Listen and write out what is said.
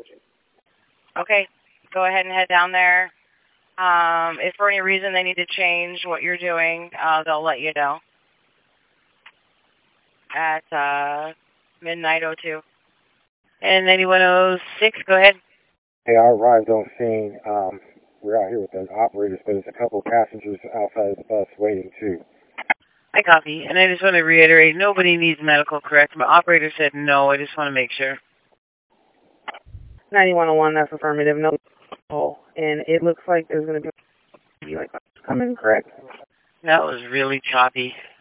Okay, go ahead and head down there. If for any reason they need to change what you're doing, they'll let you know at midnight 02. And 9106, go ahead. Hey, I arrived on scene. We're out here with the operators, but there's a couple of passengers outside of the bus waiting too. I copy, and I just want to reiterate, nobody needs medical, correct? My operator said no, I just want to make sure. 9101, that's affirmative, no. And it looks like there's going to be like coming, correct? That was really choppy.